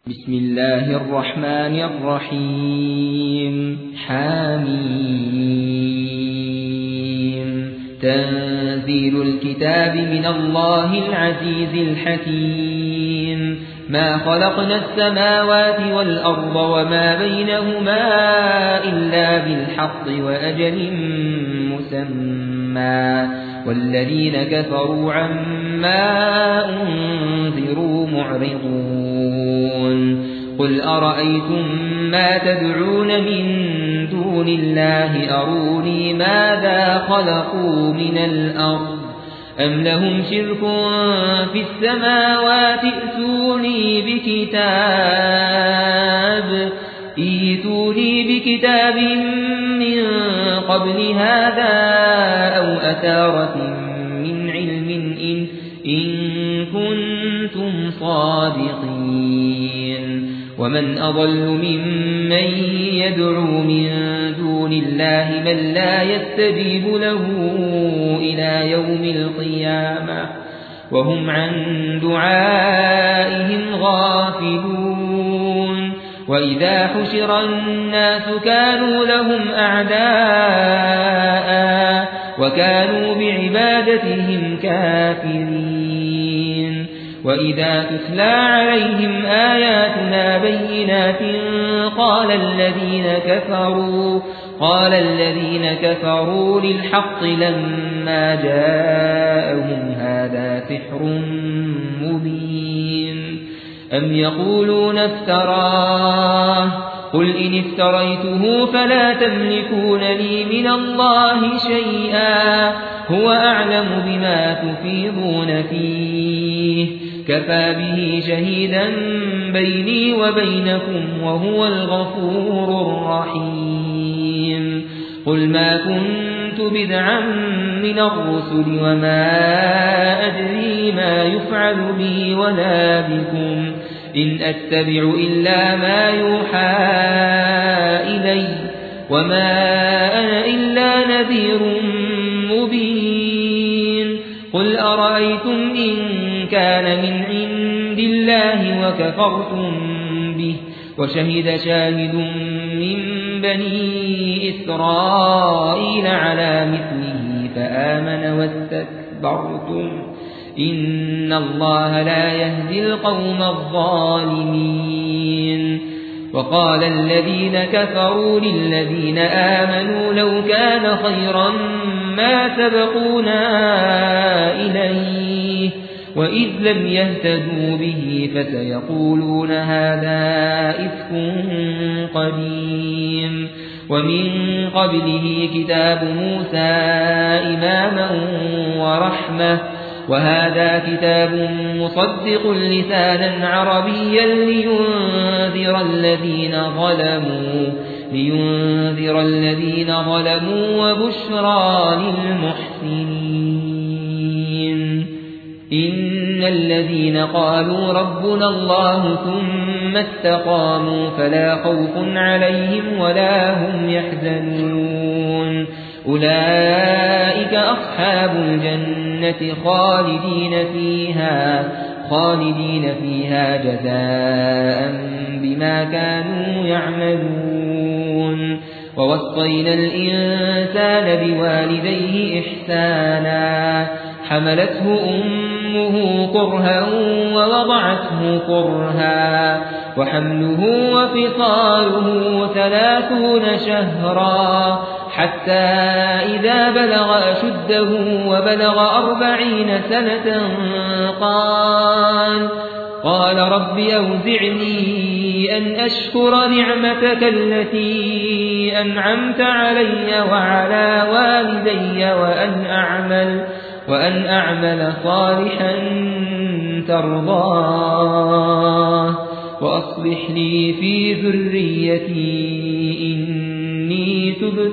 بسم الله الرحمن الرحيم حميم تنزيل الكتاب من الله العزيز الحكيم ما خلقنا السماوات والأرض وما بينهما إلا بالحق وأجل مسمى والذين كفروا عما أنذروا معرضون قل أرأيتم ما تدعون من دون الله أروني ماذا خلقوا من الأرض أم لهم شرك في السماوات ائتوني بكتاب من قبل هذا أو أثارة من علم إن كنتم صادقين ومن أضل ممن يدعو من دون الله من لا يستجيب له إلى يوم القيامة وهم عن دعائهم غافلون وإذا حشر الناس كانوا لهم أعداء وكانوا بعبادتهم كافرين وإذا تتلى عليهم آياتنا بينات قال الذين كفروا للحق لما جاءهم هذا سحر مبين أم يقولون افتراه قل إن افتريته فلا تملكون لي من الله شيئا هو أعلم بما تفيضون فيه كفى به شهيدا بيني وبينكم وهو الغفور الرحيم قل ما كنت بدعا من الرسل وما أدري ما يفعل بي ولا بكم إن أتبع إلا ما يوحى إلي وما أنا إلا نذير مبين قل أرأيتم إن كان من عند الله وكفرتم به وشهد شاهد من بني إسرائيل على مثله فآمن واستكبرتم إن الله لا يهدي القوم الظالمين وقال الذين كفروا للذين آمنوا لو كان خيرا ما سبقونا إليه وإذ لم يهتدوا به فسيقولون هذا إفك قديم ومن قبله كتاب موسى إماما ورحمة وهذا كتاب مصدق لسانا عربيا لينذر الذين ظلموا وبشرى للمحسنين إن الذين قالوا ربنا الله ثم استقاموا فلا خوف عليهم ولا هم يحزنون أولئك أصحاب الجنة خالدين فيها جزاء بما كانوا يعملون ووصينا الإنسان بوالديه إحسانا حملته أمه كرها ووضعته كرها وحمله وفصاله 30 شهرا حتى إذا بلغ أشده وبلغ 40 سنة قال رب أوزعني أن أشكر نعمتك التي أنعمت علي وعلى والدي وأن أعمل صالحا ترضاه وأصلح لي في ذريتي إني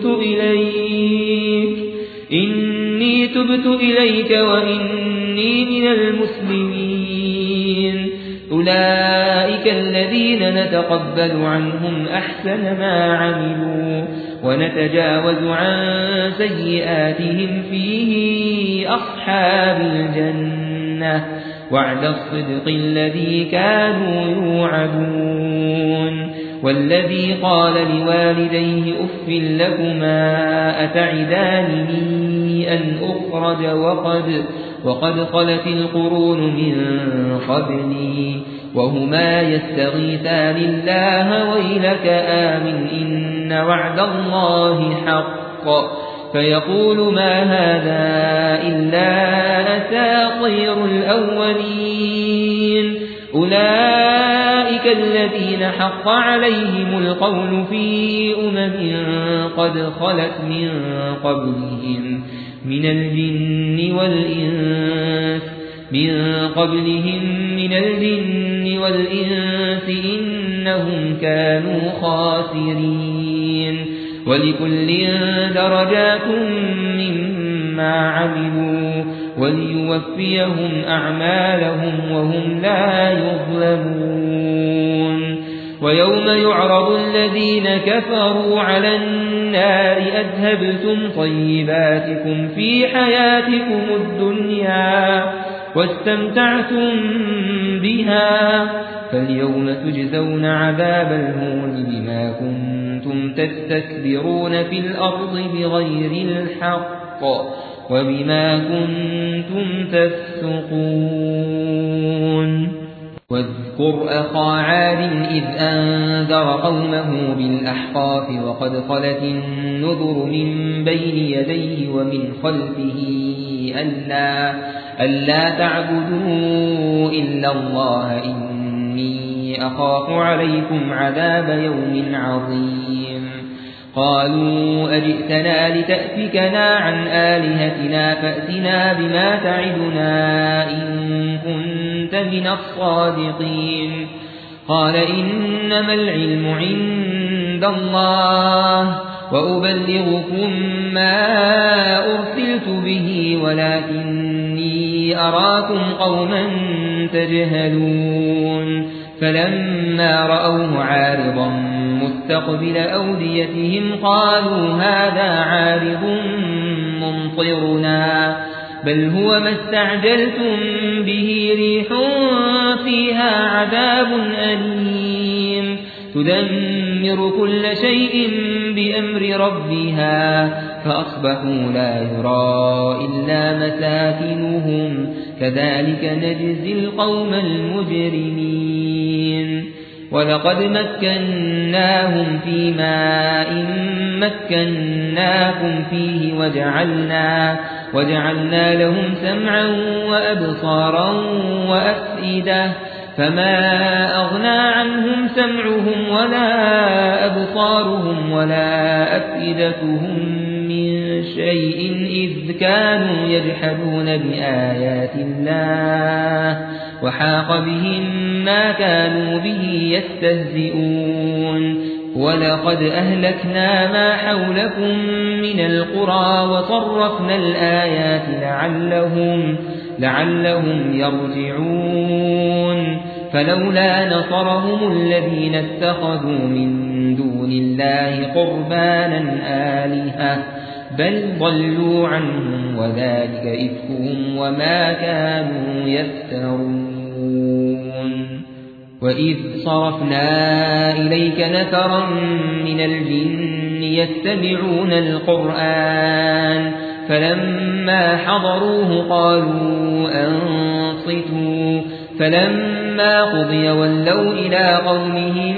تبت إليك وإني من المسلمين أولئك الذين نتقبل عنهم أحسن ما عملوا ونتجاوز عن سيئاتهم فيه أصحاب الجنة وعد الصدق الذي كانوا يوعدون والذي قال لوالديه أف لكما أتعدانني أن أخرج وقد خلت القرون من قبلي وهما يستغيثان الله ويلك آمن إن وعد الله حق فيقول ما هذا إلا أساطير الأولين أولئك الذين حق عليهم القول في قد خلت من قبلهم من الجن والإنس إنهم كانوا خاسرين ولكل درجات مما عملوا وليوفيهم أعمالهم وهم لا يظلمون ويوم يعرض الذين كفروا على النار أذهبتم طيباتكم في حياتكم الدنيا واستمتعتم بها فاليوم تجزون عذاب الهون بما كنتم تستكبرون في الأرض بغير الحق وبما كنتم تفسقون واذكر أخا عاد إذ أنذر قومه بالأحقاف وقد خلت النذر من بين يديه ومن خلفه ألا تعبدوا إلا الله إني أخاف عليكم عذاب يوم عظيم قالوا أجئتنا لتأفكنا عن آلهتنا فأتنا بما تعدنا إن كنت من الصادقين قال إنما العلم عند الله وأبلغكم ما أرسلت به ولكني أراكم قوما تجهلون فلما رأوه عارضا مستقبل أوديتهم قالوا هذا عارض ممطرنا بل هو ما استعجلتم به ريح فيها عذاب أليم تدمر كل شيء بأمر ربها فأصبحوا لا يرى إلا مساكنهم كذلك نجزي القوم المجرمين ولقد مكناهم في ماء مكناكم فيه وجعلنا لهم سمعا وأبصارا وأفئدة فما أغنى عنهم سمعهم ولا أبصارهم ولا أفئدتهم من شيء إذ كانوا يجحدون بآيات الله وحاق بهم ما كانوا به يستهزئون ولقد أهلكنا ما حولكم من القرى وصرفنا الآيات لعلهم يرجعون فلولا نصرهم الذين اتخذوا من دون الله قربانا آلهة بل ضلوا عنهم وذلك إفكهم وما كانوا يفترون وإذ صرفنا إليك نفرا من الجن يستمعون القرآن فلما حضروه قالوا أنصتوا فلما قضي ولوا إلى قومهم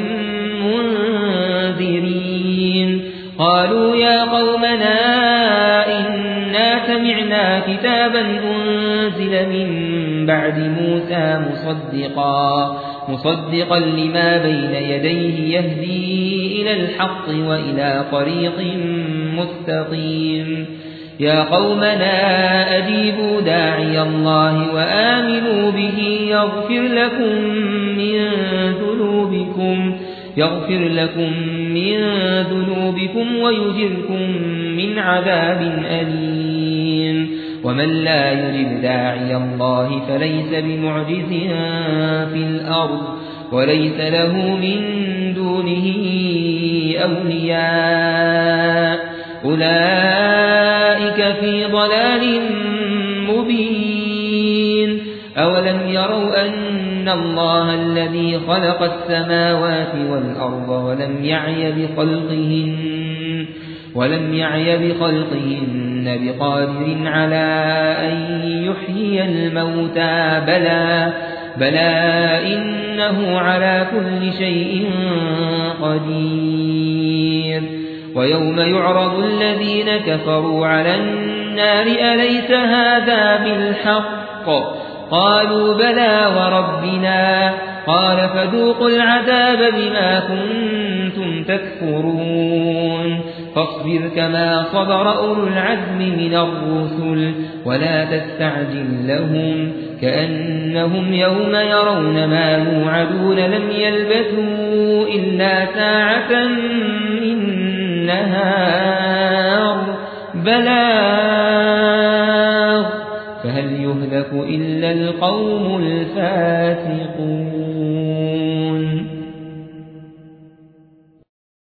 منذرين قالوا يا قومنا إنا سمعنا كتابا أنزل من بعد موسى مصدقا لما بين يديه يهدي إلى الحق وإلى طريق مستقيم يا قومنا أجيبوا داعي الله وآمنوا به يغفر لكم من ذنوبكم ويجركم من عذاب أليم ومن لا يجب داعي الله فليس بمعجز في الأرض وليس له من دونه أولياء أولئك في ضلال مبين أولم أولم يروا أن الله الذي خلق السماوات والأرض ولم يعي بخلقهن بقادر على أن يحيي الموتى بلى إنه على كل شيء قدير. ويوم يعرض الذين كفروا على النار أليس هذا بالحق؟ قالوا بلى وربنا. قال فذوقوا العذاب بما كنتم تكفرون. فاصبر كما صبر أولو العزم من الرسل ولا تستعجل لهم كأنهم يوم يرون ما يوعدون لم يلبثوا إلا ساعة من نهار بلاغ فهل يهلك إلا القوم الفاسقون.